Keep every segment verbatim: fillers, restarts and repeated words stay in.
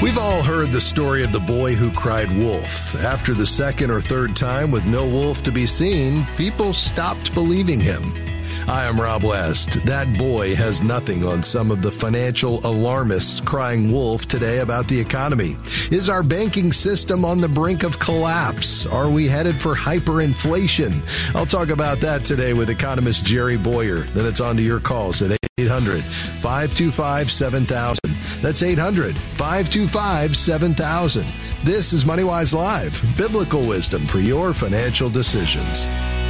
We've all heard the story of the boy who cried wolf. After the second or third time with no wolf to be seen, people stopped believing him. Hi, I'm Rob West. That boy has nothing on some of the financial alarmists crying wolf today about the economy. Is our banking system on the brink of collapse? Are we headed for hyperinflation? I'll talk about that today with economist Jerry Bowyer. Then it's on to your calls at eight hundred, five two five, seven thousand. That's eight hundred, five two five, seven thousand. This is MoneyWise Live, biblical wisdom for your financial decisions.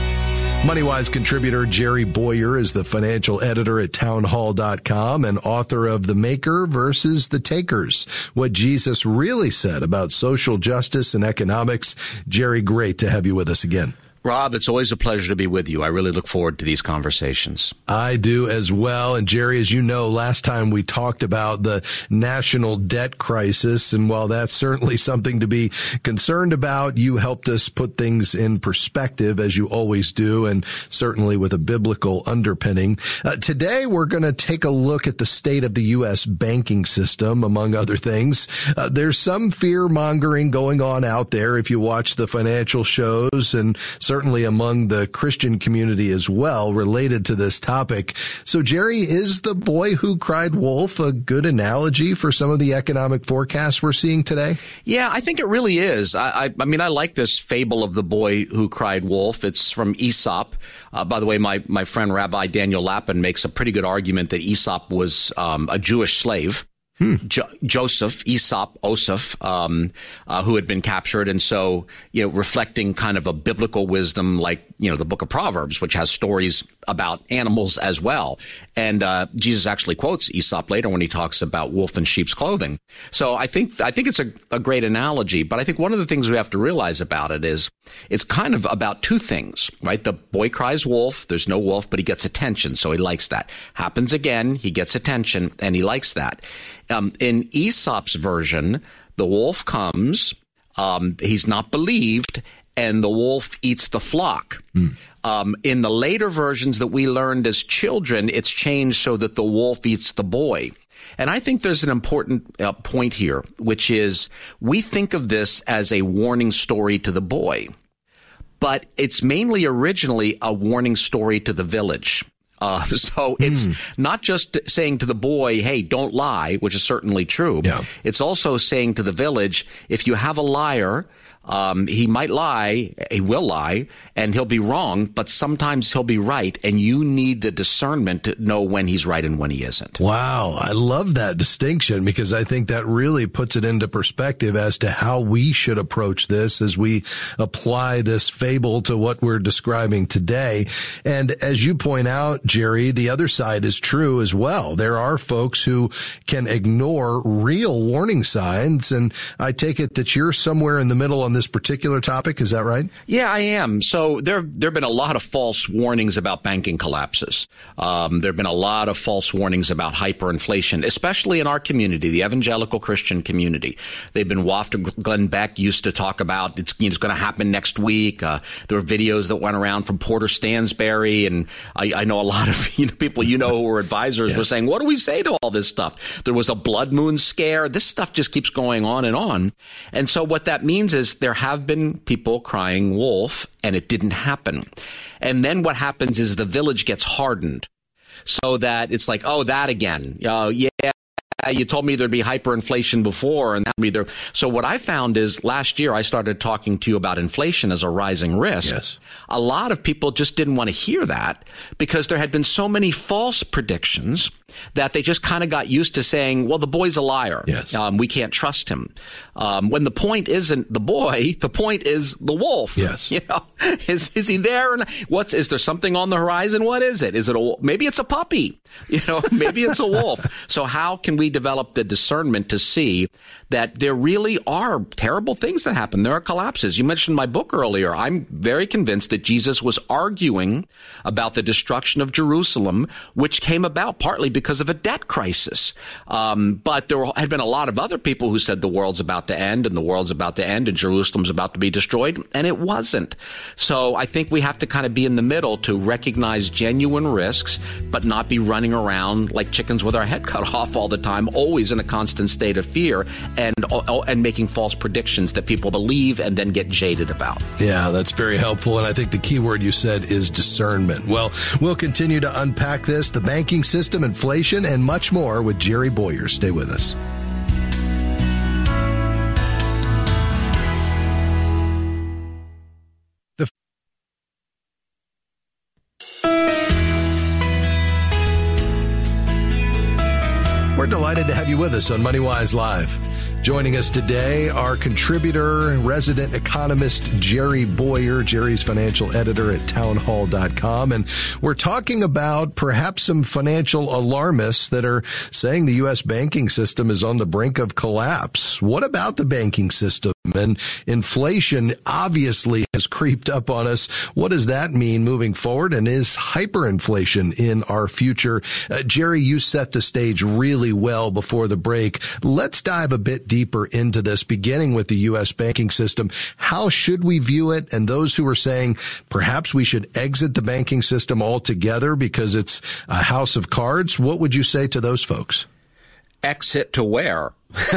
MoneyWise contributor Jerry Bowyer is the financial editor at townhall dot com and author of The Maker versus the Takers, What Jesus Really Said About Social Justice and Economics. Jerry, great to have you with us again. Rob, it's always a pleasure to be with you. I really look forward to these conversations. I do as well. And Jerry, as you know, last time we talked about the national debt crisis. And while that's certainly something to be concerned about, you helped us put things in perspective, as you always do, and certainly with a biblical underpinning. Uh, today, we're going to take a look at the state of the U S banking system, among other things. Uh, there's some fear mongering going on out there if you watch the financial shows, and certainly among the Christian community as well, related to this topic. So, Jerry, is the boy who cried wolf a good analogy for some of the economic forecasts we're seeing today? Yeah, I think it really is. I, I, I mean, I like this fable of the boy who cried wolf. It's from Aesop. Uh, by the way, my, my friend Rabbi Daniel Lapin makes a pretty good argument that Aesop was um, a Jewish slave. Hmm. Jo- Joseph, Aesop, Osoph, um, uh, who had been captured. And so, you know, reflecting kind of a biblical wisdom like, you know, the book of Proverbs, which has stories about animals as well. And uh, Jesus actually quotes Aesop later when he talks about wolf in sheep's clothing. So I think I think it's a, a great analogy. But I think one of the things we have to realize about it is it's kind of about two things, right? The boy cries wolf. There's no wolf, but he gets attention. So he likes that. Happens again. He gets attention and he likes that. Um, in Aesop's version, the wolf comes, um, he's not believed, and the wolf eats the flock. Mm. Um, in the later versions that we learned as children, it's changed so that the wolf eats the boy. And I think there's an important uh, point here, which is we think of this as a warning story to the boy, but it's mainly originally a warning story to the village. Uh, so it's mm. not just saying to the boy, hey, don't lie, which is certainly true. Yeah. It's also saying to the village, if you have a liar, um, he might lie, he will lie, and he'll be wrong, but sometimes he'll be right, and you need the discernment to know when he's right and when he isn't. Wow, I love that distinction because I think that really puts it into perspective as to how we should approach this as we apply this fable to what we're describing today. And as you point out, Jerry, the other side is true as well. There are folks who can ignore real warning signs, and I take it that you're somewhere in the middle on this particular topic. Is that right? Yeah, I am. So there there have been a lot of false warnings about banking collapses. Um, there have been a lot of false warnings about hyperinflation, especially in our community, the evangelical Christian community. They've been wafted. Glenn Beck used to talk about it's, you know, it's going to happen next week. Uh, there were videos that went around from Porter Stansberry, and I, I know a lot of you know, people you know who were advisors yeah. were saying, what do we say to all this stuff? There was a blood moon scare. This stuff just keeps going on and on. And so what that means is there have been people crying wolf, and it didn't happen. And then what happens is the village gets hardened so that it's like, oh, that again. Uh, yeah. You told me there'd be hyperinflation before, and that would be there. So what I found is last year I started talking to you about inflation as a rising risk. Yes. A lot of people just didn't want to hear that because there had been so many false predictions that they just kind of got used to saying, well, the boy's a liar. Yes. Um, we can't trust him. Um, when the point isn't the boy, the point is the wolf. Yes. You know, is, is he there? What's, is there something on the horizon? What is it? Is it a, maybe it's a puppy, you know, maybe it's a wolf. So how can we develop the discernment to see that there really are terrible things that happen? There are collapses. You mentioned my book earlier. I'm very convinced that Jesus was arguing about the destruction of Jerusalem, which came about partly because of a debt crisis. Um, but there had been a lot of other people who said the world's about to end and the world's about to end and Jerusalem's about to be destroyed, and it wasn't. So I think we have to kind of be in the middle to recognize genuine risks, but not be running running around like chickens with our head cut off all the time, always in a constant state of fear and and making false predictions that people believe and then get jaded about. Yeah, that's very helpful. And I think the key word you said is discernment. Well, we'll continue to unpack this, the banking system, inflation, and much more with Jerry Bowyer. Stay with us. We're delighted to have you with us on MoneyWise Live. Joining us today, our contributor, resident economist, Jerry Bowyer. Jerry's financial editor at townhall dot com. And we're talking about perhaps some financial alarmists that are saying the U S banking system is on the brink of collapse. What about the banking system? And inflation obviously has creeped up on us. What does that mean moving forward? And is hyperinflation in our future? Uh, Jerry, you set the stage really well before the break. Let's dive a bit deeper into this, beginning with the U S banking system. How should we view it? And those who are saying perhaps we should exit the banking system altogether because it's a house of cards, what would you say to those folks? Exit to where?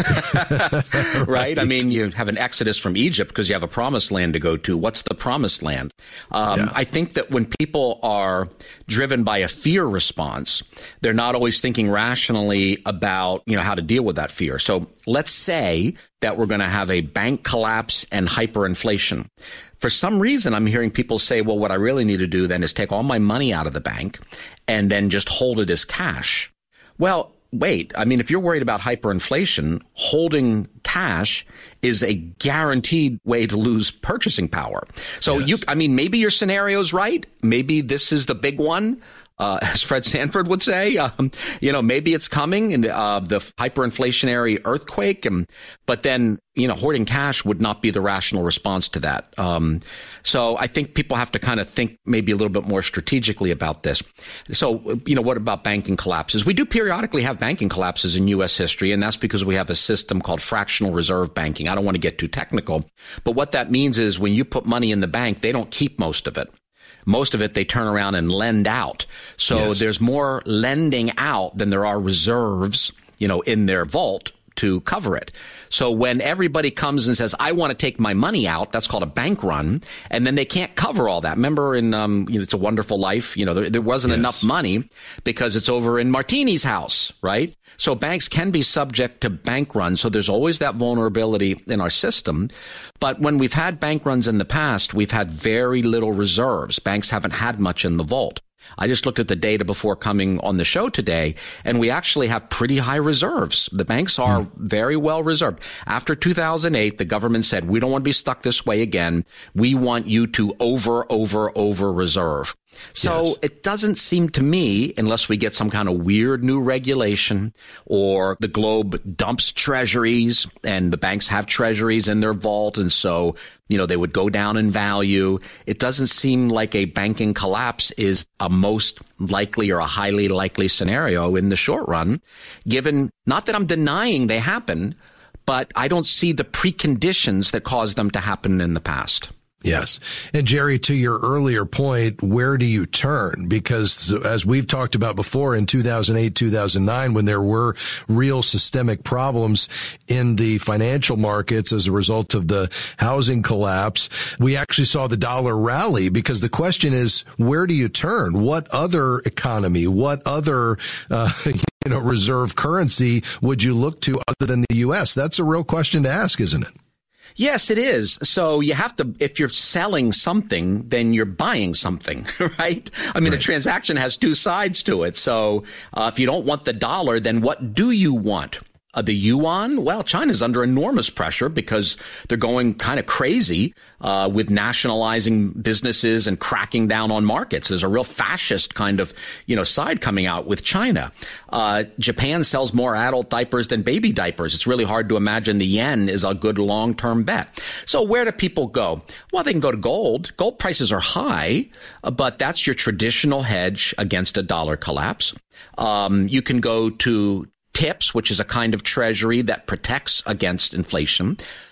right? right? I mean, you have an exodus from Egypt because you have a promised land to go to. What's the promised land? Um, yeah. I think that when people are driven by a fear response, they're not always thinking rationally about, you know, how to deal with that fear. So let's say that we're going to have a bank collapse and hyperinflation. For some reason, I'm hearing people say, well, what I really need to do then is take all my money out of the bank and then just hold it as cash. Well, wait, I mean, if you're worried about hyperinflation, holding cash is a guaranteed way to lose purchasing power. So yes. you, I mean, maybe your scenario's right. Maybe this is the big one. Uh, as Fred Sanford would say, um, you know, maybe it's coming in the, uh, the hyperinflationary earthquake. And, but then, you know, hoarding cash would not be the rational response to that. Um, so I think people have to kind of think maybe a little bit more strategically about this. So, you know, what about banking collapses? We do periodically have banking collapses in U S history, and that's because we have a system called fractional reserve banking. I don't want to get too technical, but what that means is when you put money in the bank, they don't keep most of it. Most of it, they turn around and lend out. So yes. There's more lending out than there are reserves, you know, in their vault to cover it. So when everybody comes and says, I want to take my money out, that's called a bank run. And then they can't cover all that. Remember in, um, you know, It's a Wonderful Life, you know, there, there wasn't yes. enough money because it's over in Martini's house, right? So banks can be subject to bank runs. So there's always that vulnerability in our system. But when we've had bank runs in the past, we've had very little reserves. Banks haven't had much in the vault. I just looked at the data before coming on the show today, and we actually have pretty high reserves. The banks are mm. very well reserved. After two thousand eight, the government said, we don't want to be stuck this way again. We want you to over, over, over reserve. So yes. It doesn't seem to me, unless we get some kind of weird new regulation or the globe dumps treasuries and the banks have treasuries in their vault. And so, you know, they would go down in value. It doesn't seem like a banking collapse is a most likely or a highly likely scenario in the short run, given not that I'm denying they happen, but I don't see the preconditions that caused them to happen in the past. Yes. And Jerry, to your earlier point, where do you turn? Because as we've talked about before, in two thousand eight, two thousand nine, when there were real systemic problems in the financial markets as a result of the housing collapse, we actually saw the dollar rally, because the question is, where do you turn? What other economy, what other, uh, you know, reserve currency would you look to other than the U S? That's a real question to ask, isn't it? Yes, it is. So you have to, if you're selling something, then you're buying something, right? I mean, right. A transaction has two sides to it. So uh, if you don't want the dollar, then what do you want? Uh, the yuan? Well, China's under enormous pressure because they're going kind of crazy uh, with nationalizing businesses and cracking down on markets. There's a real fascist kind of, you know, side coming out with China. Uh, Japan sells more adult diapers than baby diapers. It's really hard to imagine the yen is a good long-term bet. So where do people go? Well, they can go to gold. Gold prices are high, uh, but that's your traditional hedge against a dollar collapse. Um, you can go to TIPS, which is a kind of treasury that protects against inflation.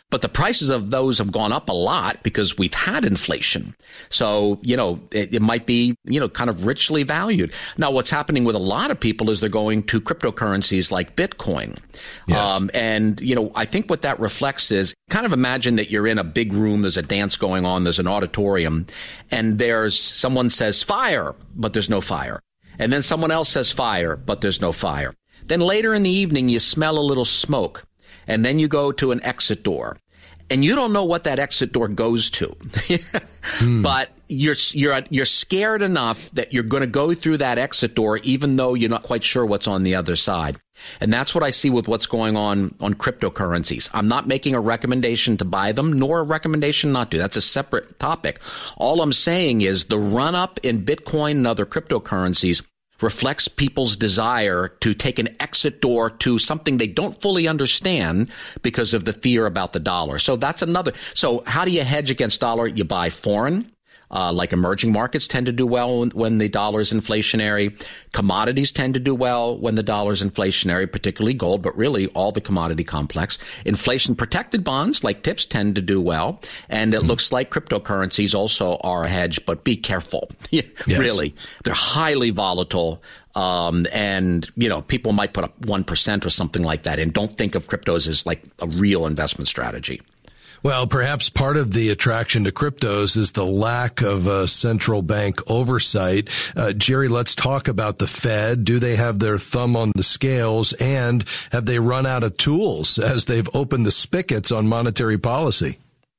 But the prices of those have gone up a lot because we've had inflation. So, you know, it, it might be, you know, kind of richly valued. Now, what's happening with a lot of people is they're going to cryptocurrencies like Bitcoin. Yes. Um, and, you know, I think what that reflects is kind of imagine that you're in a big room. There's a dance going on. There's an auditorium and there's someone says fire, but there's no fire. And then someone else says fire, but there's no fire. Then later in the evening, you smell a little smoke. And then you go to an exit door, and you don't know what that exit door goes to, hmm. but you're you're you're scared enough that you're going to go through that exit door, even though you're not quite sure what's on the other side. And that's what I see with what's going on on cryptocurrencies. I'm not making a recommendation to buy them, nor a recommendation not to. That's a separate topic. All I'm saying is the run up in Bitcoin and other cryptocurrencies reflects people's desire to take an exit door to something they don't fully understand because of the fear about the dollar. So that's another. So how do you hedge against dollar? You buy foreign. Uh, like emerging markets tend to do well when, when the dollar is inflationary. Commodities tend to do well when the dollar is inflationary, particularly gold, but really all the commodity complex. Inflation-protected bonds like TIPS tend to do well. And it mm-hmm. looks like cryptocurrencies also are a hedge, but be careful. Yes. Really. They're highly volatile. Um, and, you know, people might put up one percent or something like that and don't think of cryptos as like a real investment strategy. Well, perhaps part of the attraction to cryptos is the lack of uh, central bank oversight. Uh, Jerry, let's talk about the Fed. Do they have their thumb on the scales, and have they run out of tools as they've opened the spigots on monetary policy?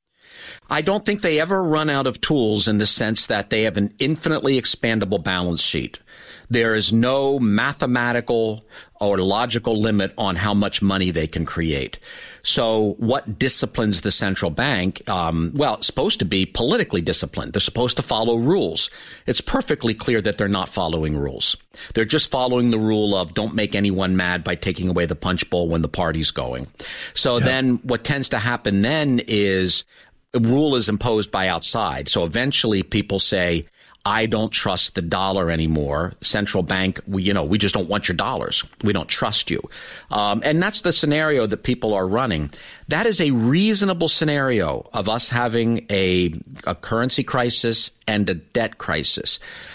I don't think they ever run out of tools in the sense that they have an infinitely expandable balance sheet. There is no mathematical or logical limit on how much money they can create. So what disciplines the central bank? Um, well, it's supposed to be politically disciplined. They're supposed to follow rules. It's perfectly clear that they're not following rules. They're just following the rule of don't make anyone mad by taking away the punch bowl when the party's going. So yeah. Then what tends to happen then is a rule is imposed by outside. So eventually people say, I don't trust the dollar anymore. Central bank, we, you know, we just don't want your dollars. We don't trust you. Um, and that's the scenario that people are running. That is a reasonable scenario of us having a, a currency crisis and a debt crisis.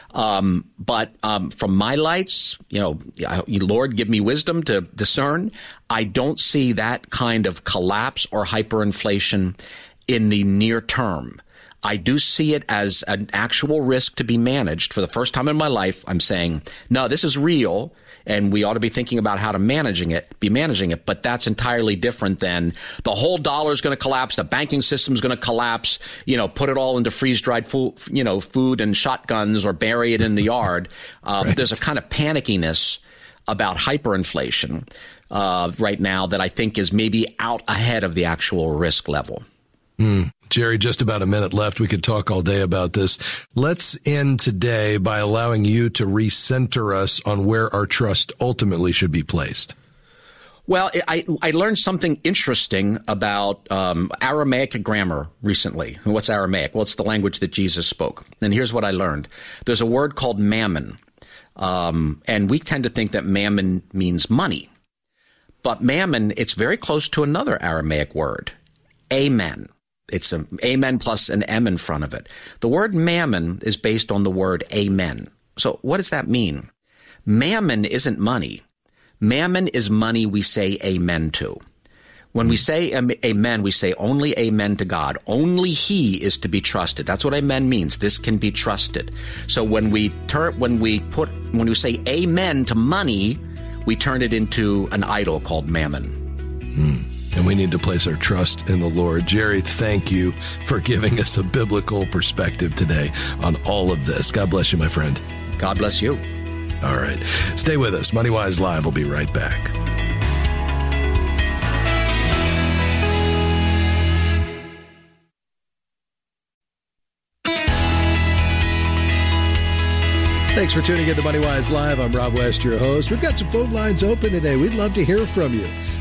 Um, but um, from my lights, you know, Lord, give me wisdom to discern. I don't see that kind of collapse or hyperinflation in the near term. I do see it as an actual risk to be managed. For the first time in my life, I'm saying, no, this is real, and we ought to be thinking about how to managing it, be managing it. But that's entirely different than the whole dollar is going to collapse, the banking system is going to collapse, you know, put it all into freeze-dried food, you know, food and shotguns or bury it in the yard. Um, right. There's a kind of panickiness about hyperinflation uh, right now that I think is maybe out ahead of the actual risk level. Mm. Jerry, just about a minute left. We could talk all day about this. Let's end today by allowing you to recenter us on where our trust ultimately should be placed. Well, I, I learned something interesting about um, Aramaic grammar recently. What's Aramaic? Well, it's the language that Jesus spoke. And here's what I learned. There's a word called mammon. Um, and we tend to think that mammon means money. But mammon, it's very close to another Aramaic word, amen. It's a amen plus an M in front of it. The word mammon is based on the word amen. So what does that mean? Mammon isn't money. Mammon is money we say amen to. When we say amen, we say only amen to God. Only He is to be trusted. That's what amen means. This can be trusted. So when we turn, when we put, when we say amen to money, we turn it into an idol called mammon. Hmm. And we need to place our trust in the Lord. Jerry, thank you for giving us a biblical perspective today on all of this. God bless you, my friend. God bless you. All right. Stay with us. MoneyWise Live will be right back. Thanks for tuning in to MoneyWise Live. I'm Rob West, your host. We've got some phone lines open today. We'd love to hear from you.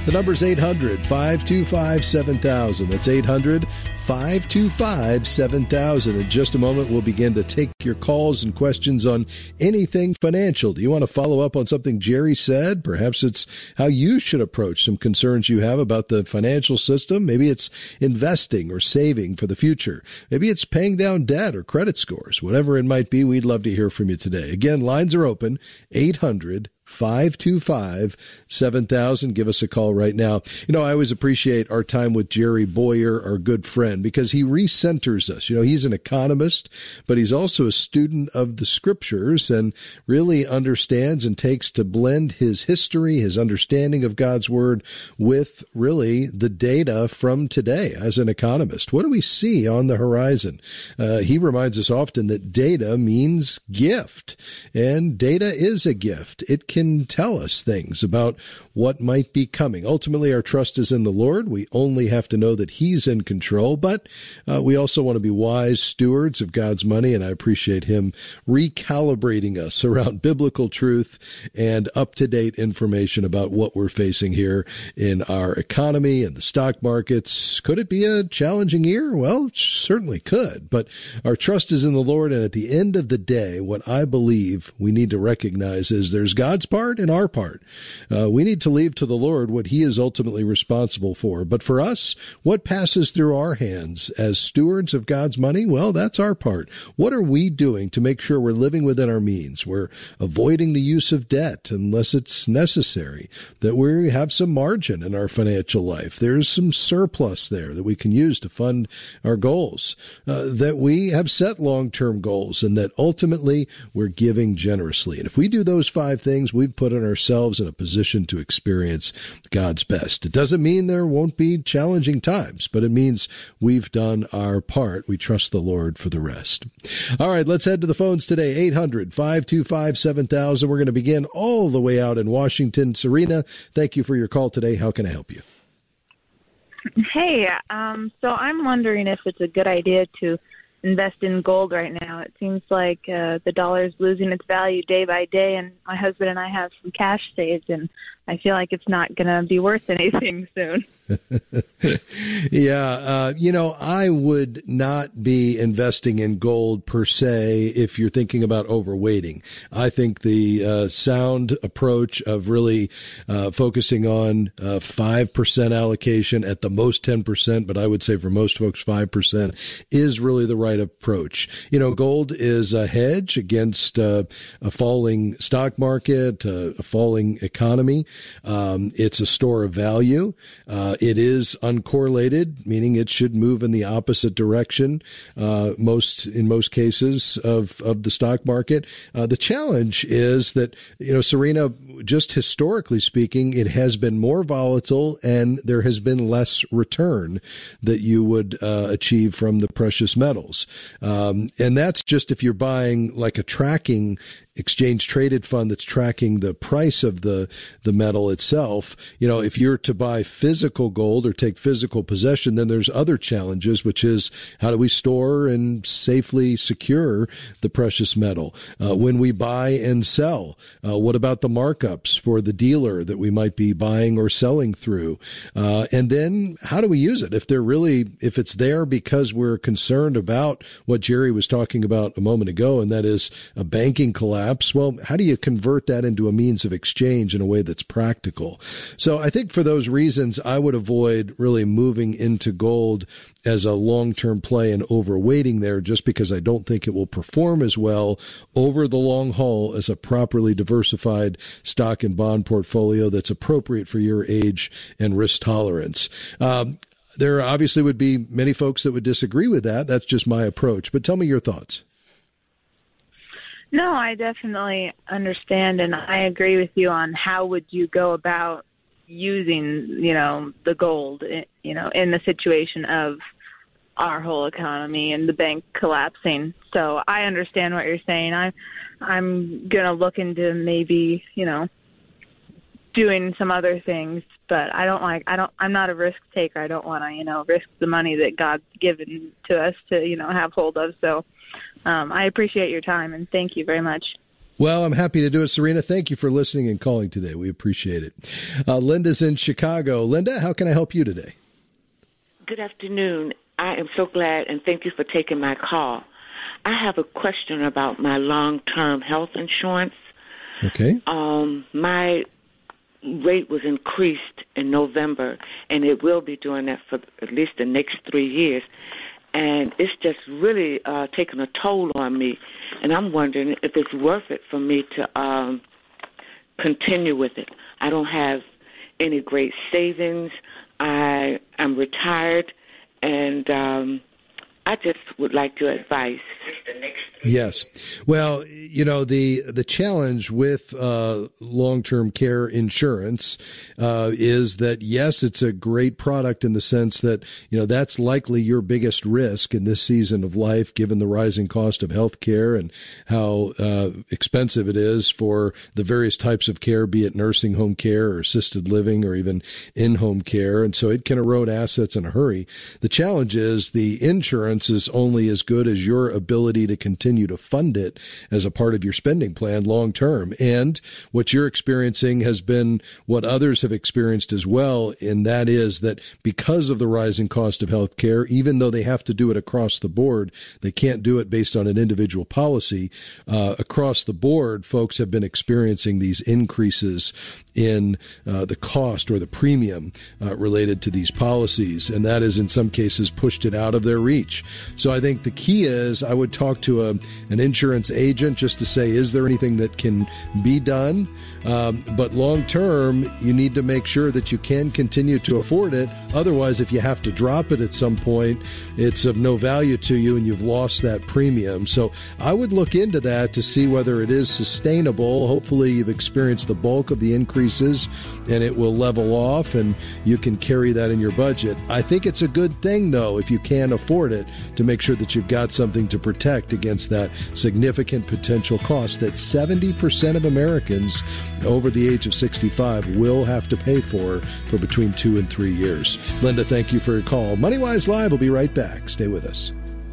The number's eight hundred, five two five, seven thousand. That's eight hundred, five two five, seven thousand. In just a moment, we'll begin to take your calls and questions on anything financial. Do you want to follow up on something Jerry said? Perhaps it's how you should approach some concerns you have about the financial system. Maybe it's investing or saving for the future. Maybe it's paying down debt or credit scores. Whatever it might be, we'd love to hear from you today. Again, lines are open, eight hundred, five two five, seven thousand. Give us a call right now. You know, I always appreciate our time with Jerry Bowyer, our good friend, because he recenters us. You know, he's an economist, but he's also a student of the scriptures and really understands and takes to blend his history, his understanding of God's word with really the data from today as an economist. What do we see on the horizon? Uh, he reminds us often that data means gift, and data is a gift. It can tell us things about what might be coming. Ultimately, our trust is in the Lord. We only have to know that he's in control, but uh, we also want to be wise stewards of God's money, and I appreciate him recalibrating us around biblical truth and up-to-date information about what we're facing here in our economy and the stock markets. Could it be a challenging year? Well, it certainly could, but our trust is in the Lord, and at the end of the day, what I believe we need to recognize is there's God's part and our part. Uh, we need to leave to the Lord what he is ultimately responsible for. But for us, what passes through our hands as stewards of God's money? Well, that's our part. What are we doing to make sure we're living within our means? We're avoiding the use of debt unless it's necessary, that we have some margin in our financial life. There's some surplus there that we can use to fund our goals, uh, that we have set long-term goals, and that ultimately we're giving generously. And if we do those five things, we've put ourselves in a position to experience God's best. It doesn't mean there won't be challenging times, but it means we've done our part. We trust the Lord for the rest. All right, let's head to the phones today. eight hundred, five two five, seven thousand. We're going to begin all the way out in Washington. Serena, thank you for your call today. How can I help you? Hey, um, so I'm wondering if it's a good idea to invest in gold right now. It seems like uh, the dollar is losing its value day by day, and my husband and I have some cash saved, and I feel like it's not going to be worth anything soon. yeah, uh, you know, I would not be investing in gold per se if you're thinking about overweighting. I think the uh, sound approach of really uh, focusing on uh, five percent allocation, at the most ten percent, but I would say for most folks five percent, is really the right approach. You know, gold is a hedge against uh, a falling stock market, uh, a falling economy. Um, it's a store of value. Uh, it is uncorrelated, meaning it should move in the opposite direction, uh, most, in most cases of, of the stock market. Uh, the challenge is that, you know, Serena, just historically speaking, it has been more volatile and there has been less return that you would uh, achieve from the precious metals. Um, and that's just if you're buying like a tracking exchange traded fund that's tracking the price of the, the metal itself. You know, if you're to buy physical gold or take physical possession, then there's other challenges, which is how do we store and safely secure the precious metal? Uh, when we buy and sell, uh, what about the markups for the dealer that we might be buying or selling through? Uh, and then how do we use it? If they're really, if it's there because we're concerned about what Jerry was talking about a moment ago, and that is a banking collapse, well, how do you convert that into a means of exchange in a way that's practical? So I think for those reasons, I would avoid really moving into gold as a long-term play and overweighting there, just because I don't think it will perform as well over the long haul as a properly diversified stock and bond portfolio that's appropriate for your age and risk tolerance. Um, there obviously would be many folks that would disagree with that. That's just my approach. But tell me your thoughts. No, I definitely understand, and I agree with you on how would you go about using, you know, the gold, you know, in the situation of our whole economy and the bank collapsing. So I understand what you're saying. I'm, I'm going to look into maybe, you know, doing some other things, but I don't like, I don't, I'm not a risk taker. I don't want to, you know, risk the money that God's given to us to, you know, have hold of. So Um, I appreciate your time, and thank you very much. Well, I'm happy to do it, Serena. Thank you for listening and calling today. We appreciate it. Uh, Linda's in Chicago. Linda, how can I help you today? Good afternoon. I am so glad, and thank you for taking my call. I have a question about my long-term health insurance. Okay. Um, my rate was increased in November, and it will be doing that for at least the next three years. And it's just really uh, taking a toll on me. And I'm wondering if it's worth it for me to um, continue with it. I don't have any great savings. I am retired, and um, I just would like your advice. Yes. Well, you know, the the challenge with uh, long-term care insurance uh, is that, yes, it's a great product in the sense that, you know, that's likely your biggest risk in this season of life, given the rising cost of health care and how uh, expensive it is for the various types of care, be it nursing home care or assisted living or even in-home care. And so it can erode assets in a hurry. The challenge is the insurance is only as good as your ability to continue to fund it as a part of your spending plan long term. And what you're experiencing has been what others have experienced as well, and that is that because of the rising cost of health care, even though they have to do it across the board, they can't do it based on an individual policy. Uh, across the board, folks have been experiencing these increases in uh, the cost or the premium uh, related to these policies, and that has in some cases pushed it out of their reach. So I think the key is I would talk to a, an insurance agent just to say, is there anything that can be done? Um, but long term, you need to make sure that you can continue to afford it. Otherwise, if you have to drop it at some point, it's of no value to you and you've lost that premium. So I would look into that to see whether it is sustainable. Hopefully you've experienced the bulk of the increases and it will level off and you can carry that in your budget. I think it's a good thing, though, if you can afford it, to make sure that you've got something to protect against that significant potential cost that seventy percent of Americans over the age of sixty-five will have to pay for for between two and three years. Linda, thank you for your call. MoneyWise Live will be right back. Stay with us.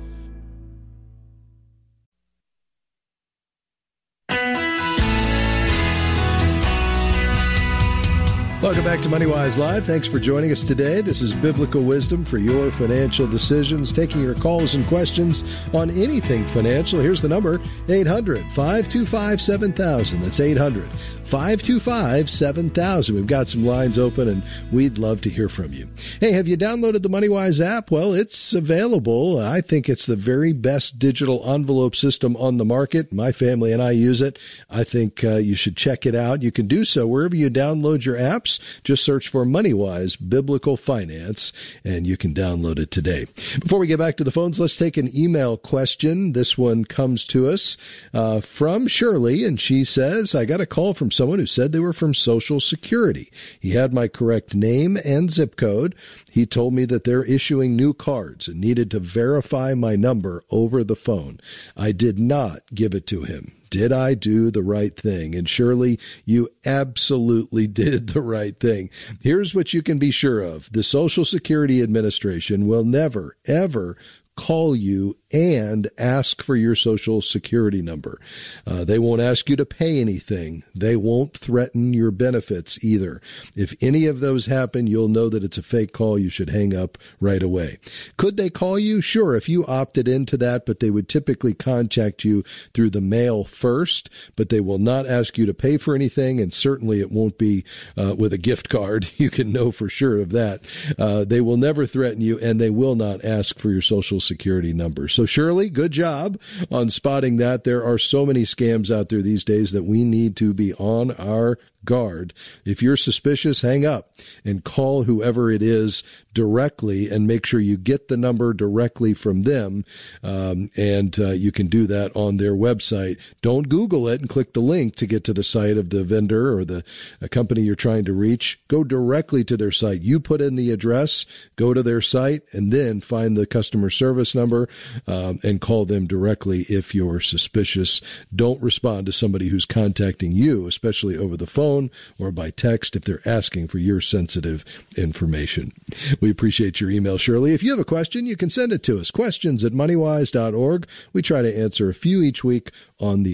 Welcome back to MoneyWise Live. Thanks for joining us today. This is biblical wisdom for your financial decisions, taking your calls and questions on anything financial. Here's the number, eight hundred, five two five, seven thousand. That's eight hundred, five two five, seven thousand. We've got some lines open, and we'd love to hear from you. Hey, have you downloaded the MoneyWise app? Well, it's available. I think it's the very best digital envelope system on the market. My family and I use it. I think uh, you should check it out. You can do so wherever you download your apps. Just search for MoneyWise Biblical Finance, and you can download it today. Before we get back to the phones, let's take an email question. This one comes to us uh, from Shirley, and she says, I got a call from someone who said they were from Social Security. He had my correct name and zip code. He told me that they're issuing new cards and needed to verify my number over the phone. I did not give it to him. Did I do the right thing? And Shirley, you absolutely did the right thing. Here's what you can be sure of. The Social Security Administration will never, ever call you and ask for your Social Security number. Uh, they won't ask you to pay anything. They won't threaten your benefits either. If any of those happen, you'll know that it's a fake call. You should hang up right away. Could they call you? Sure, if you opted into that, but they would typically contact you through the mail first, but they will not ask you to pay for anything, and certainly it won't be uh, with a gift card. You can know for sure of that. Uh, they will never threaten you, and they will not ask for your Social Security number. So Shirley, good job on spotting that. There are so many scams out there these days that we need to be on our guard. If you're suspicious, hang up and call whoever it is directly and make sure you get the number directly from them. Um, and uh, you can do that on their website. Don't Google it and click the link to get to the site of the vendor or the uh, company you're trying to reach. Go directly to their site. You put in the address, go to their site, and then find the customer service number um, and call them directly if you're suspicious. Don't respond to somebody who's contacting you, especially over the phone or by text, if they're asking for your sensitive information. We appreciate your email, Shirley. If you have a question, you can send it to us. Questions at moneywise dot org. We try to answer a few each week on the air.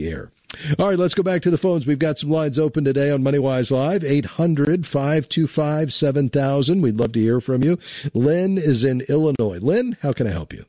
All right, let's go back to the phones. We've got some lines open today on MoneyWise Live, eight hundred, five two five, seven thousand. We'd love to hear from you. Lynn is in Illinois. Lynn, how can I help you?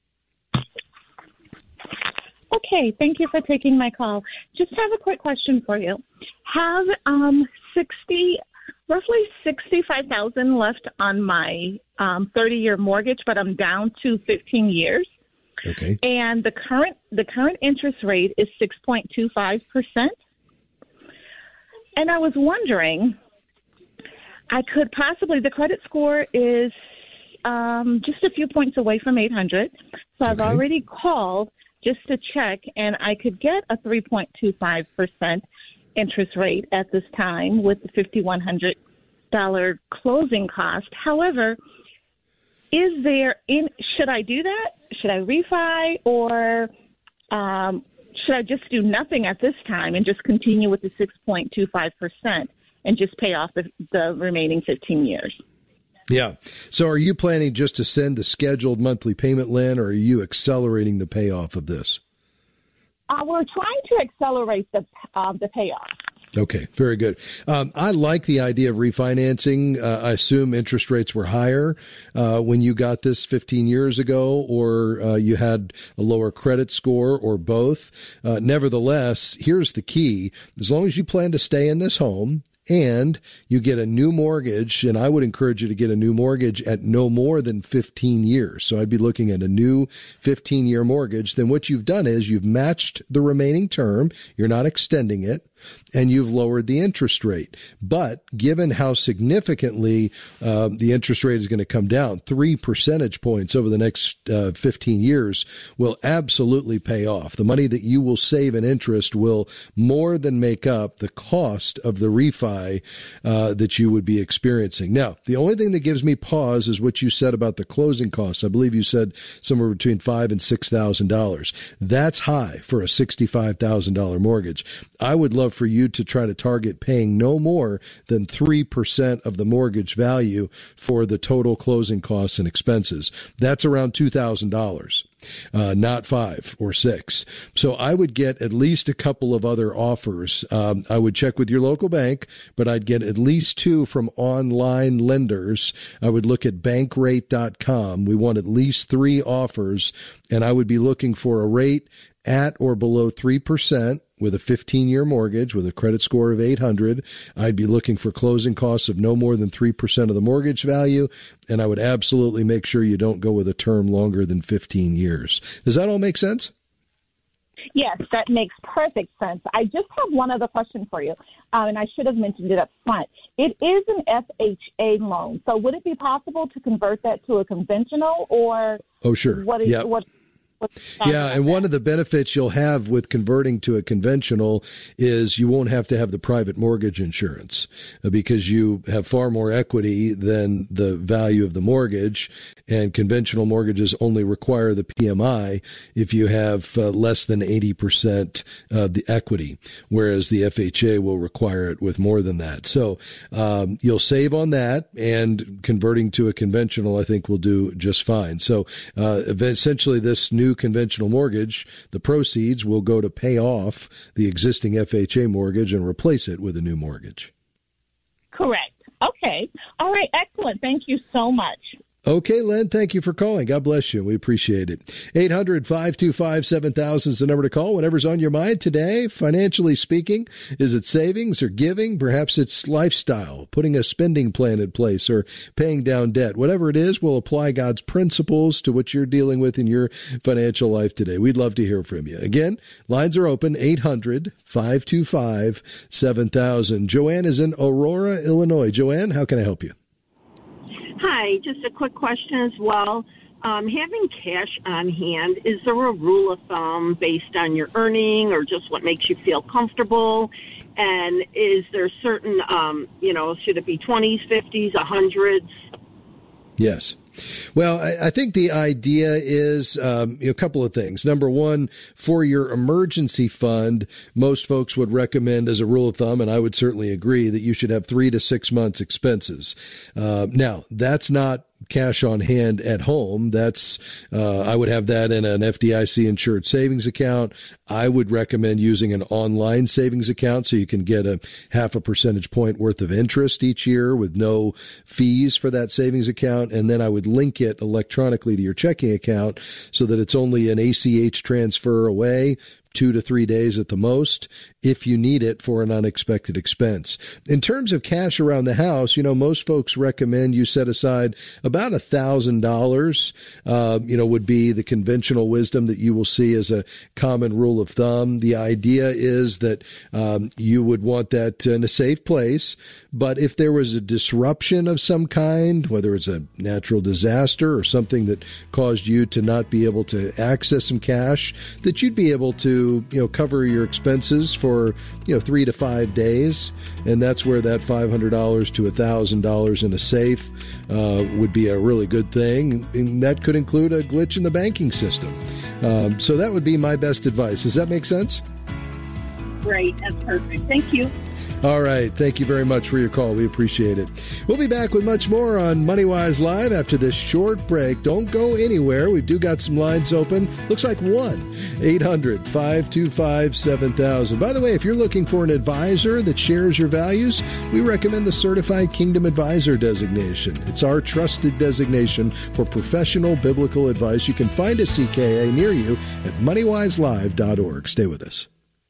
Okay, thank you for taking my call. Just have a quick question for you. Have um sixty, roughly sixty-five thousand left on my um thirty-year mortgage, but I'm down to fifteen years. Okay. And the current the current interest rate is six point two five percent. And I was wondering, I could possibly, the credit score is um, just a few points away from eight hundred. So I've okay. already called just to check, and I could get a three point two five percent interest rate at this time with the five thousand one hundred dollars closing cost. However, is there in, should I do that? Should I refi, or um, should I just do nothing at this time and just continue with the six point two five percent and just pay off the, the remaining fifteen years? Yeah. So are you planning just to send the scheduled monthly payment, Lynn, or are you accelerating the payoff of this? Uh, we're trying to accelerate the uh, the payoff. Okay, very good. Um, I like the idea of refinancing. Uh, I assume interest rates were higher uh, when you got this fifteen years ago, or uh, you had a lower credit score, or both. Uh, nevertheless, here's the key. As long as you plan to stay in this home and you get a new mortgage, and I would encourage you to get a new mortgage at no more than fifteen years. So I'd be looking at a new fifteen-year mortgage. Then what you've done is you've matched the remaining term. You're not extending it, and you've lowered the interest rate. But given how significantly uh, the interest rate is going to come down, three percentage points over the next uh, fifteen years will absolutely pay off. The money that you will save in interest will more than make up the cost of the refi uh, that you would be experiencing. Now, the only thing that gives me pause is what you said about the closing costs. I believe you said somewhere between five and six thousand dollars. That's high for a sixty-five thousand dollars mortgage. I would love for you to try to target paying no more than three percent of the mortgage value for the total closing costs and expenses. That's around two thousand dollars. Uh, not five or six. So I would get at least a couple of other offers. Um, I would check with your local bank, but I'd get at least two from online lenders. I would look at bankrate dot com. We want at least three offers, and I would be looking for a rate at or below three percent with a fifteen-year mortgage with a credit score of eight hundred. I'd be looking for closing costs of no more than three percent of the mortgage value, and I would absolutely make sure you don't go with a term longer than fifteen years. Does that all make sense? Yes, that makes perfect sense. I just have one other question for you, uh, and I should have mentioned it up front. It is an F H A loan, so would it be possible to convert that to a conventional, or oh, sure. what is yep. what? Yeah, and one of the benefits you'll have with converting to a conventional is you won't have to have the private mortgage insurance because you have far more equity than the value of the mortgage, and conventional mortgages only require the P M I if you have uh, less than eighty percent of the equity, whereas the F H A will require it with more than that. So um, you'll save on that, and converting to a conventional, I think, will do just fine. So uh, essentially this new conventional mortgage, the proceeds will go to pay off the existing F H A mortgage and replace it with a new mortgage. Correct. Okay. All right. Excellent. Thank you so much. Okay, Len, thank you for calling. God bless you. We appreciate it. eight hundred, five two five, seven thousand is the number to call. Whatever's on your mind today, financially speaking. Is it savings or giving? Perhaps it's lifestyle, putting a spending plan in place, or paying down debt. Whatever it is, we'll apply God's principles to what you're dealing with in your financial life today. We'd love to hear from you. Again, lines are open, eight hundred, five two five, seven thousand. Joanne is in Aurora, Illinois. Joanne, how can I help you? Hi, just a quick question as well. Um, having cash on hand, is there a rule of thumb based on your earning or just what makes you feel comfortable? And is there certain, um, you know, should it be twenties, fifties, hundreds? Yes. Well, I, I think the idea is um, a couple of things. Number one, for your emergency fund, most folks would recommend as a rule of thumb, and I would certainly agree, that you should have three to six months expenses. Uh, now, that's not cash on hand at home. That's uh, I would have that in an F D I C insured savings account. I would recommend using an online savings account so you can get a half a percentage point worth of interest each year with no fees for that savings account. And then I would link it electronically to your checking account so that it's only an A C H transfer away, two to three days at the most, if you need it for an unexpected expense. In terms of cash around the house, you know, most folks recommend you set aside about a thousand dollars, uh, you know, would be the conventional wisdom that you will see as a common rule of thumb. The idea is that um, you would want that in a safe place, but if there was a disruption of some kind, whether it's a natural disaster or something that caused you to not be able to access some cash, that you'd be able to, you know, cover your expenses for, you know, three to five days. And that's where that five hundred dollars to one thousand dollars in a safe uh, would be a really good thing. And that could include a glitch in the banking system. Um, so that would be my best advice. Does that make sense? Great. That's perfect. Thank you. All right. Thank you very much for your call. We appreciate it. We'll be back with much more on MoneyWise Live after this short break. Don't go anywhere. We do got some lines open. Looks like one. eight hundred, five two five, seven thousand. By the way, if you're looking for an advisor that shares your values, we recommend the Certified Kingdom Advisor designation. It's our trusted designation for professional biblical advice. You can find a C K A near you at money wise live dot org. Stay with us.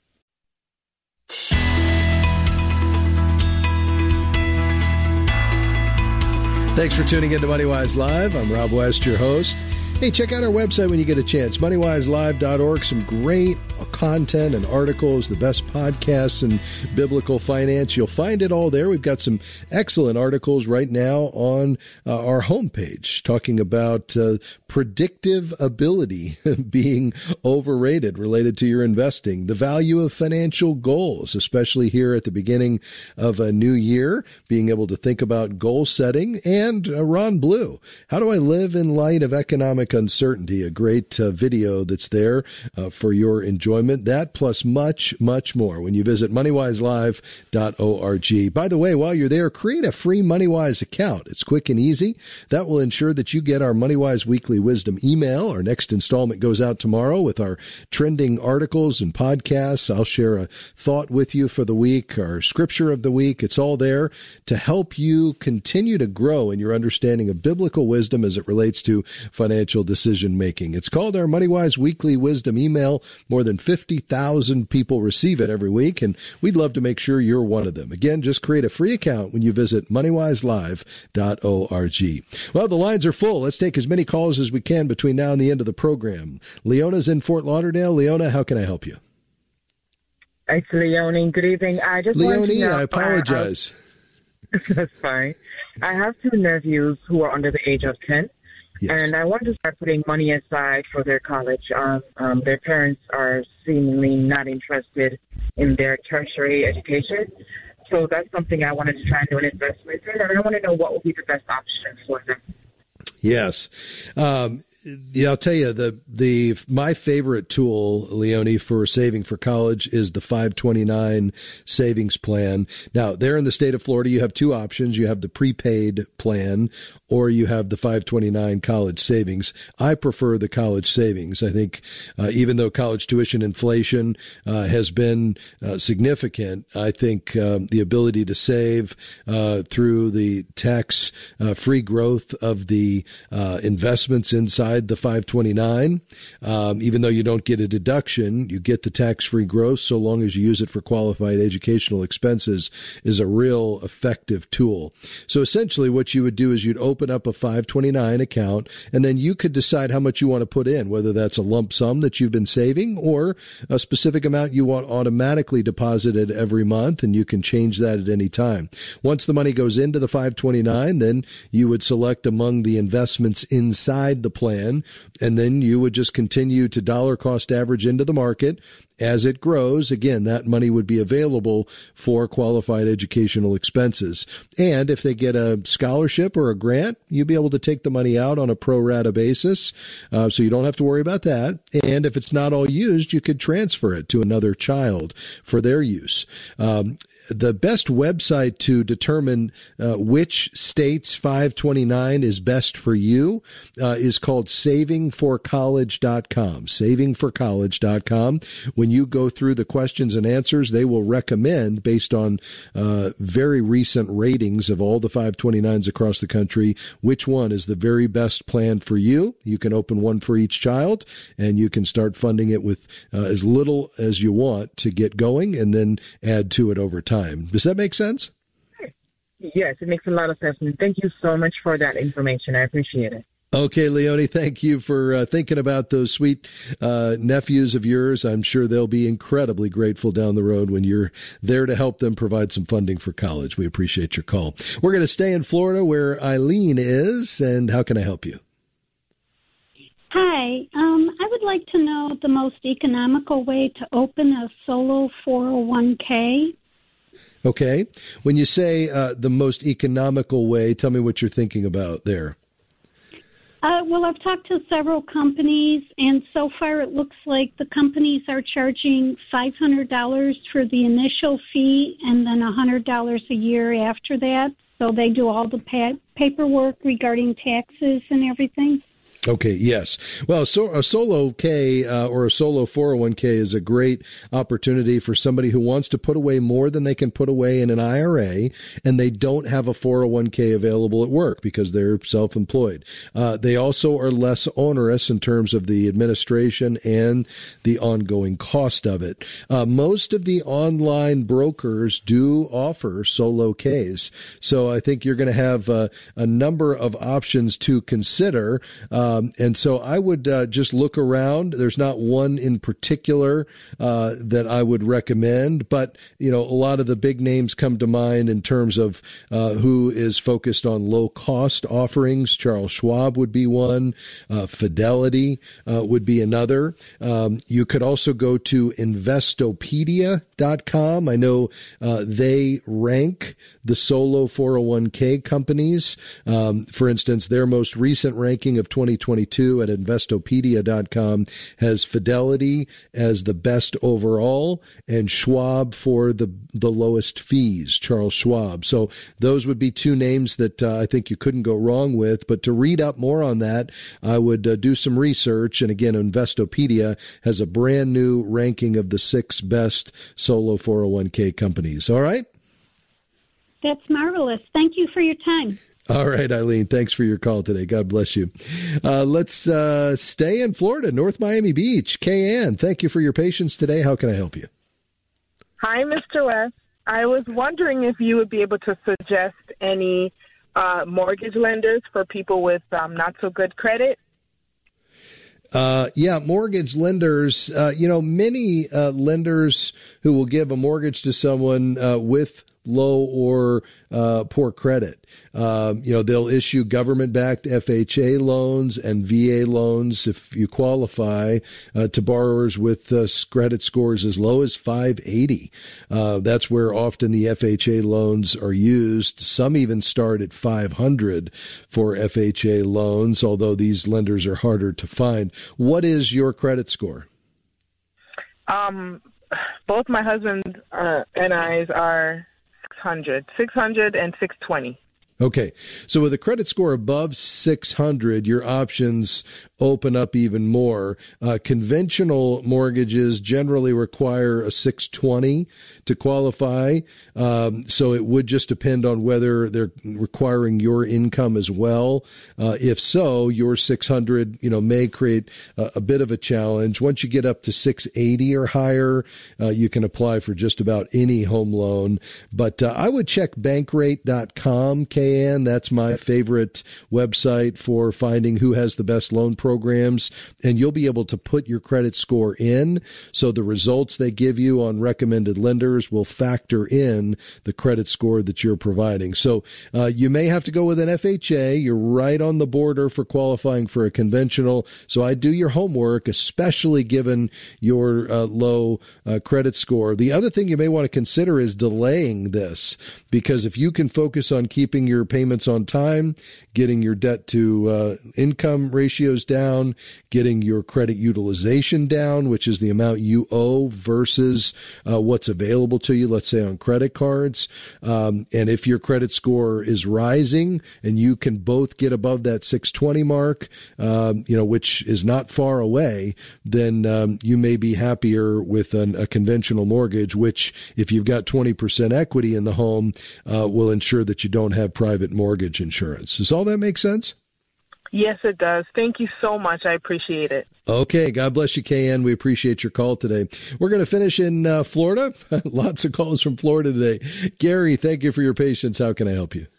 Thanks for tuning in to MoneyWise Live. I'm Rob West, your host. Hey, check out our website when you get a chance, money wise live dot org. Some great content and articles, the best podcasts in biblical finance. You'll find it all there. We've got some excellent articles right now on uh, our homepage talking about uh, predictive ability being overrated related to your investing, the value of financial goals, especially here at the beginning of a new year, being able to think about goal setting, and uh, Ron Blue, how do I live in light of economic uncertainty? A great uh, video that's there uh, for your enjoyment. That plus much, much more when you visit money wise live dot org. By the way, while you're there, create a free MoneyWise account. It's quick and easy. That will ensure that you get our MoneyWise Weekly Wisdom email. Our next installment goes out tomorrow with our trending articles and podcasts. I'll share a thought with you for the week, our scripture of the week. It's all there to help you continue to grow in your understanding of biblical wisdom as it relates to financial decision making. It's called our MoneyWise Weekly Wisdom email. More than fifty thousand people receive it every week, and we'd love to make sure you're one of them. Again, just create a free account when you visit money wise live dot org. Well, the lines are full. Let's take as many calls as we can between now and the end of the program. Leona's in Fort Lauderdale. Leona, how can I help you? It's Leonie. Good evening. I just Leonie, know, I apologize. I, I, that's fine. I have two nephews who are under the age of ten. Yes. And I want to start putting money aside for their college. Um, um, their parents are seemingly not interested in their tertiary education. So that's something I wanted to try and do an investment in. And I want to know what would be the best option for them. Yes. Um, yeah, I'll tell you, the the my favorite tool, Leonie, for saving for college is the five twenty-nine savings plan. Now, there in the state of Florida, you have two options. You have the prepaid plan, or you have the five twenty-nine college savings. I prefer the college savings. I think uh, even though college tuition inflation uh, has been uh, significant, I think um, the ability to save uh, through the tax-free uh, growth of the uh, investments inside the five twenty-nine, um, even though you don't get a deduction, you get the tax-free growth so long as you use it for qualified educational expenses, is a real effective tool. So essentially what you would do is you'd open up a five twenty-nine account, and then you could decide how much you want to put in, whether that's a lump sum that you've been saving or a specific amount you want automatically deposited every month, and you can change that at any time. Once the money goes into the five twenty-nine, then you would select among the investments inside the plan, and then you would just continue to dollar cost average into the market. As it grows, again, that money would be available for qualified educational expenses. And if they get a scholarship or a grant, you'll be able to take the money out on a pro rata basis, uh, so you don't have to worry about that. And if it's not all used, you could transfer it to another child for their use. Um, the best website to determine uh, which state's five twenty-nine is best for you uh, is called saving for college dot com. saving for college dot com. When you go through the questions and answers, they will recommend, based on uh, very recent ratings of all the five twenty-nines across the country, which one is the very best plan for you. You can open one for each child, and you can start funding it with uh, as little as you want to get going, and then add to it over time. Does that make sense? Yes, it makes a lot of sense. And thank you so much for that information. I appreciate it. Okay, Leonie, thank you for uh, thinking about those sweet uh, nephews of yours. I'm sure they'll be incredibly grateful down the road when you're there to help them provide some funding for college. We appreciate your call. We're going to stay in Florida where Eileen is, and how can I help you? Hi, um, I would like to know the most economical way to open a solo four oh one k. Okay. When you say uh, the most economical way, tell me what you're thinking about there. Uh, well, I've talked to several companies, and so far it looks like the companies are charging five hundred dollars for the initial fee and then one hundred dollars a year after that. So they do all the pa- paperwork regarding taxes and everything. Okay, yes. Well, so a solo K uh, or a solo four oh one k is a great opportunity for somebody who wants to put away more than they can put away in an I R A, and they don't have a four oh one k available at work because they're self-employed. Uh, they also are less onerous in terms of the administration and the ongoing cost of it. Uh, most of the online brokers do offer solo Ks, so I think you're going to have uh, a number of options to consider. Uh, Um, and so I would uh, just look around. There's not one in particular uh, that I would recommend, but, you know, a lot of the big names come to mind in terms of uh, who is focused on low-cost offerings. Charles Schwab would be one. Uh, Fidelity uh, would be another. Um, you could also go to Investopedia dot com. I know uh, they rank the solo four oh one k companies. Um, for instance, their most recent ranking of twenty twenty-two at Investopedia dot com has Fidelity as the best overall and Schwab for the the lowest fees, Charles Schwab. So those would be two names that uh, I think you couldn't go wrong with. But to read up more on that, I would uh, do some research. And again, Investopedia has a brand new ranking of the six best solo four oh one k companies. All right? That's marvelous. Thank you for your time. All right, Eileen, thanks for your call today. God bless you. Uh, let's uh, stay in Florida, North Miami Beach. Kay Ann, thank you for your patience today. How can I help you? Hi, Mister West. I was wondering if you would be able to suggest any uh, mortgage lenders for people with um, not so good credit. Uh, yeah, mortgage lenders, uh, you know, many uh, lenders who will give a mortgage to someone uh, with low or uh, poor credit. Um, you know, they'll issue government-backed F H A loans and V A loans if you qualify uh, to borrowers with uh, credit scores as low as five eighty. Uh, that's where often the F H A loans are used. Some even start at five hundred for F H A loans, although these lenders are harder to find. What is your credit score? Um, both my husband uh, and I's are six hundred, six hundred and six twenty. Okay. So with a credit score above six hundred, your options open up even more. Uh, conventional mortgages generally require a six twenty to qualify. Um, so it would just depend on whether they're requiring your income as well. Uh, if so, your six hundred, you know, may create a, a bit of a challenge. Once you get up to six eighty or higher, uh, you can apply for just about any home loan. But uh, I would check bankrate dot com, K N. That's my favorite website for finding who has the best loan programs, and you'll be able to put your credit score in. So the results they give you on recommended lenders will factor in the credit score that you're providing. So uh, you may have to go with an F H A. You're right on the border for qualifying for a conventional. So I do your homework, especially given your uh, low uh, credit score. The other thing you may want to consider is delaying this, because if you can focus on keeping your payments on time, getting your debt to uh, income ratios down, down, getting your credit utilization down, which is the amount you owe versus uh, what's available to you, let's say on credit cards. Um, and if your credit score is rising and you can both get above that six twenty mark, um, you know, which is not far away, then um, you may be happier with an, a conventional mortgage, which if you've got twenty percent equity in the home, uh, will ensure that you don't have private mortgage insurance. Does all that make sense? Yes, it does. Thank you so much. I appreciate it. Okay. God bless you, K N. We appreciate your call today. We're going to finish in uh, Florida. Lots of calls from Florida today. Gary, thank you for your patience. How can I help you?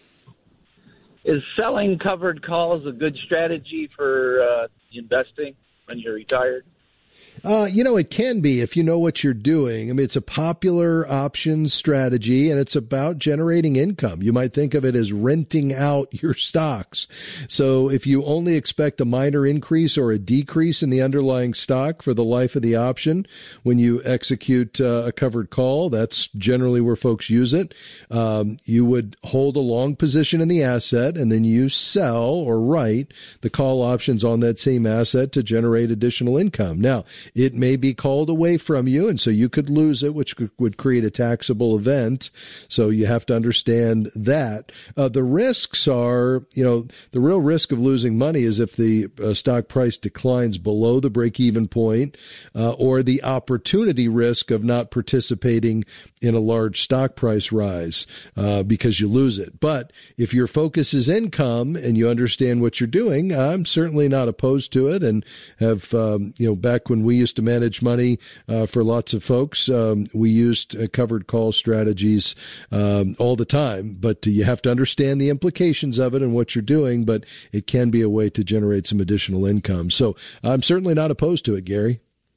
Is selling covered calls a good strategy for uh, investing when you're retired? Uh, you know, it can be if you know what you're doing. I mean, it's a popular options strategy, and it's about generating income. You might think of it as renting out your stocks. So if you only expect a minor increase or a decrease in the underlying stock for the life of the option, when you execute uh, a covered call, that's generally where folks use it. Um, you would hold a long position in the asset, and then you sell or write the call options on that same asset to generate additional income. Now, it may be called away from you, and so you could lose it, which could, would create a taxable event. So you have to understand that. Uh, the risks are, you know, the real risk of losing money is if the uh, stock price declines below the break-even point, uh, or the opportunity risk of not participating in a large stock price rise uh, because you lose it. But if your focus is income and you understand what you're doing, I'm certainly not opposed to it, and have, um, you know, back when we used to manage money uh, for lots of folks, um, we used uh, covered call strategies um, all the time. But you have to understand the implications of it and what you're doing, but it can be a way to generate some additional income. So I'm certainly not opposed to it, Gary.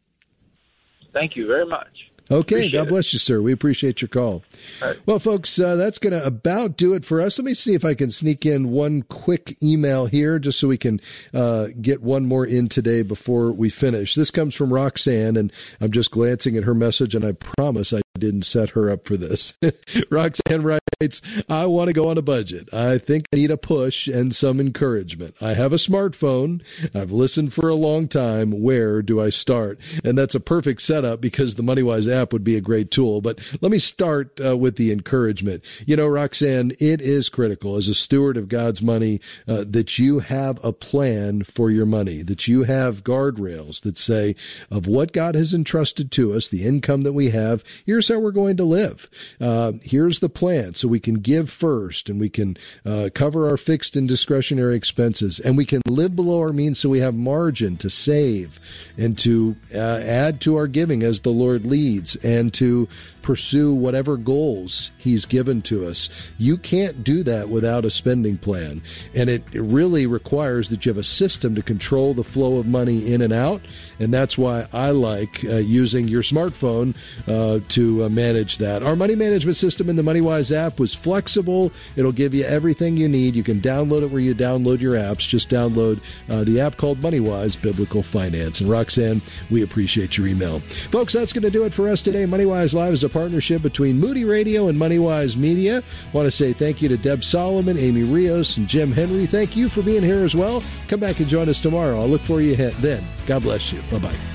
Thank you very much. Okay, Appreciate God bless you, sir. We appreciate your call. Right. Well, folks, uh, that's going to about do it for us. Let me see if I can sneak in one quick email here just so we can uh, get one more in today before we finish. This comes from Roxanne, and I'm just glancing at her message, and I promise I didn't set her up for this. Roxanne writes, I want to go on a budget. I think I need a push and some encouragement. I have a smartphone. I've listened for a long time. Where do I start? And that's a perfect setup because the MoneyWise app would be a great tool. But let me start uh, with the encouragement. You know, Roxanne, it is critical as a steward of God's money uh, that you have a plan for your money, that you have guardrails that say of what God has entrusted to us, the income that we have, here's how we're going to live. Uh, here's the plan. So we can give first, and we can uh, cover our fixed and discretionary expenses, and we can live below our means so we have margin to save and to uh, add to our giving as the Lord leads, and to pursue whatever goals he's given to us. You can't do that without a spending plan. And it really requires that you have a system to control the flow of money in and out. And that's why I like uh, using your smartphone uh, to uh, manage that. Our money management system in the MoneyWise app was flexible. It'll give you everything you need. You can download it where you download your apps. Just download uh, the app called MoneyWise Biblical Finance. And Roxanne, we appreciate your email. Folks, that's going to do it for us today. MoneyWise Live is a partnership between Moody Radio and MoneyWise Media. I want to say thank you to Deb Solomon, Amy Rios, and Jim Henry. Thank you for being here as well. Come back and join us tomorrow. I'll look for you then. God bless you. Bye-bye.